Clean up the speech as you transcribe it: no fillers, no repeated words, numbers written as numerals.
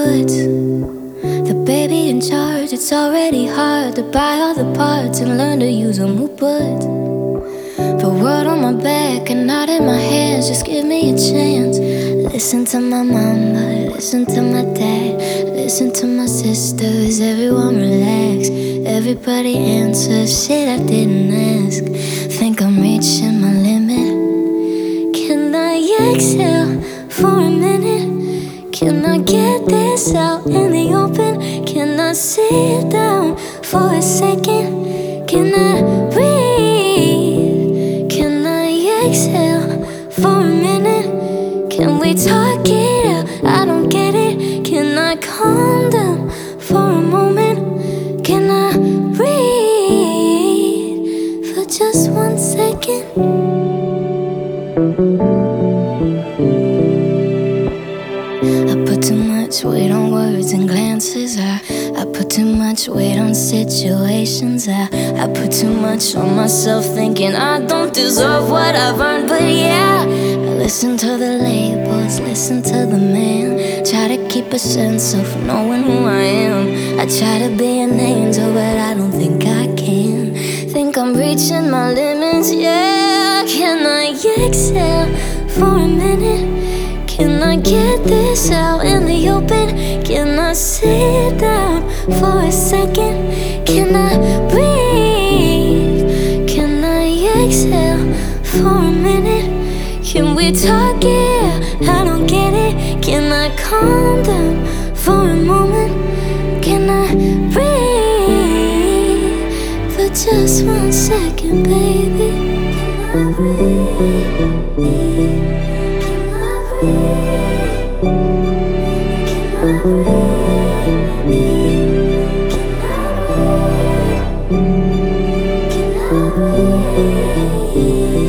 woods. The baby in charge, it's already hard to buy all the parts and learn to use them who would. The world on my back and not in my hands, just give me a chance. Listen to my mama, listen to my dad, listen to my sisters, everyone relax. Everybody answers shit I didn't ask. Think I'm reaching my limit. Can I exhale for a minute? Can I get this out in the open? Can I sit down for a second? Can I breathe? Can I exhale for a minute? Can we talk it out? I don't get it. Can I calm down for a moment? Can I breathe for just 1 second? I put too much weight on words and glances. I put too much weight on situations. I put too much on myself, thinking I don't deserve what I've earned. But yeah, I listen to the labels, listen to the man. Try to keep a sense of knowing who I am. I try to be an angel, but I don't think I can. Think I'm reaching my limits, yeah. Can I exhale for a minute? Can I get this out in the open? Can I sit down for a second? Can I breathe? Can I exhale for a minute? Can we talk it? I don't get it. Can I calm down for a moment? Can I breathe for just 1 second, baby? Can I breathe? Can I breathe?